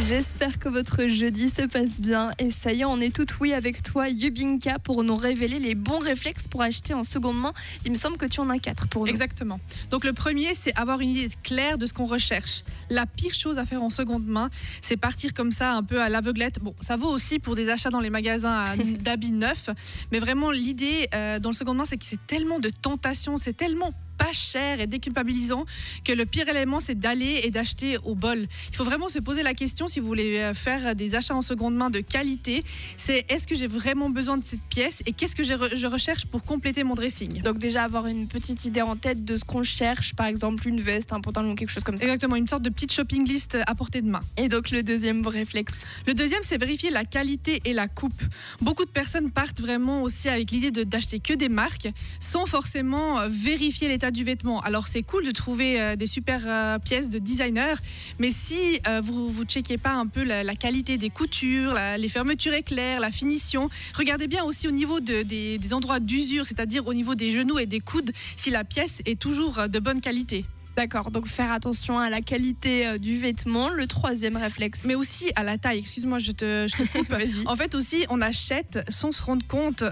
J'espère que votre jeudi se passe bien. Et ça y est, on est toutes oui avec toi, Yubinka, pour nous révéler les bons réflexes pour acheter en seconde main. Il me semble que tu en as 4 pour nous. Exactement. Donc le premier, c'est avoir une idée claire de ce qu'on recherche. La pire chose à faire en seconde main, c'est partir comme ça un peu à l'aveuglette. Bon, ça vaut aussi pour des achats dans les magasins d'habits neufs. Mais vraiment, l'idée dans le seconde main, c'est que c'est tellement de tentations, c'est tellement pas cher et déculpabilisant que le pire élément, c'est d'aller et d'acheter au bol. Il faut vraiment se poser la question, si vous voulez faire des achats en seconde main de qualité, c'est est-ce que j'ai vraiment besoin de cette pièce et qu'est-ce que je recherche pour compléter mon dressing. Donc déjà avoir une petite idée en tête de ce qu'on cherche, par exemple une veste, un pantalon, quelque chose comme ça. Exactement, une sorte de petite shopping list à portée de main. Et donc le deuxième bon réflexe? Le deuxième, c'est vérifier la qualité et la coupe. Beaucoup de personnes partent vraiment aussi avec l'idée d'acheter que des marques sans forcément vérifier l'état du vêtement. Alors c'est cool de trouver des super pièces de designer, mais si vous checkez pas un peu la qualité des coutures, les fermetures éclairs, la finition, regardez bien aussi au niveau des endroits d'usure, c'est-à-dire au niveau des genoux et des coudes, si la pièce est toujours de bonne qualité. D'accord, donc faire attention à la qualité du vêtement. Le troisième réflexe? Mais aussi à la taille. Excuse-moi, je te coupe. Vas-y. En fait aussi, on achète sans se rendre compte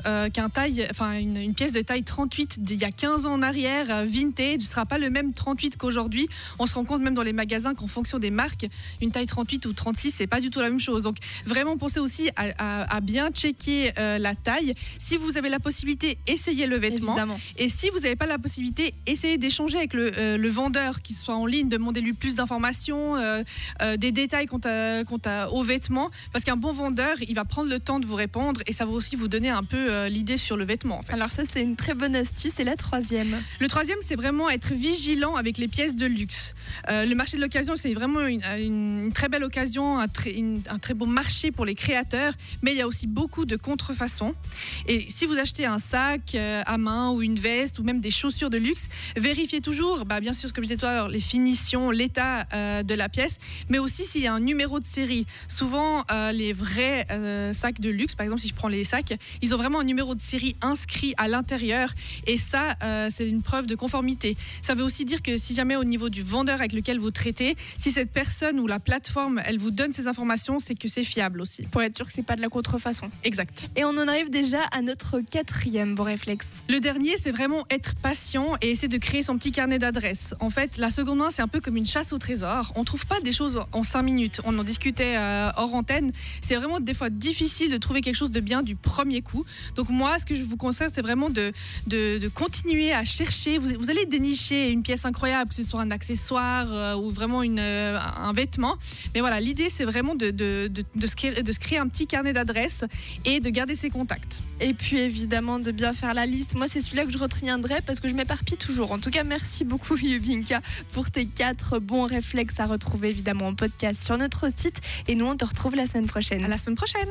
une pièce de taille 38 d'il y a 15 ans en arrière, vintage, ne sera pas le même 38 qu'aujourd'hui. On se rend compte même dans les magasins qu'en fonction des marques, une taille 38 ou 36, c'est pas du tout la même chose. Donc vraiment pensez aussi à bien checker la taille. Si vous avez la possibilité, essayez le vêtement. Évidemment. Et si vous n'avez pas la possibilité, essayez d'échanger avec le vendeur, qui soit en ligne, demandez-lui plus d'informations, des détails quant aux vêtements, parce qu'un bon vendeur, il va prendre le temps de vous répondre et ça va aussi vous donner un peu l'idée sur le vêtement. En fait. Alors ça, c'est une très bonne astuce. Et la troisième? Le troisième, c'est vraiment être vigilant avec les pièces de luxe. Le marché de l'occasion, c'est vraiment une très belle occasion, un très beau marché pour les créateurs, mais il y a aussi beaucoup de contrefaçons. Et si vous achetez un sac à main ou une veste ou même des chaussures de luxe, vérifiez toujours, bien sûr, ce que je disais tout à l'heure, les finitions, l'état de la pièce, mais aussi s'il y a un numéro de série. Souvent, les vrais sacs de luxe, par exemple, si je prends les sacs, ils ont vraiment un numéro de série inscrit à l'intérieur et ça, c'est une preuve de conformité. Ça veut aussi dire que si jamais au niveau du vendeur avec lequel vous traitez, si cette personne ou la plateforme, elle vous donne ces informations, c'est que c'est fiable aussi. Pour être sûr que c'est pas de la contrefaçon. Exact. Et on en arrive déjà à notre quatrième bon réflexe. Le dernier, c'est vraiment être patient et essayer de créer son petit carnet d'adresses. En fait, la seconde main, c'est un peu comme une chasse au trésor. On ne trouve pas des choses en 5 minutes. On en discutait hors antenne. C'est vraiment des fois difficile de trouver quelque chose de bien du premier coup. Donc moi, ce que je vous conseille, c'est vraiment de continuer à chercher. Vous allez dénicher une pièce incroyable, que ce soit un accessoire ou vraiment un vêtement. Mais voilà, l'idée, c'est vraiment de se créer un petit carnet d'adresses et de garder ses contacts. Et puis évidemment, de bien faire la liste. Moi, c'est celui-là que je retiendrai parce que je m'éparpille toujours. En tout cas, merci beaucoup, Yubinka, pour tes 4 bons réflexes à retrouver évidemment en podcast sur notre site. Et nous, on te retrouve la semaine prochaine. À la semaine prochaine.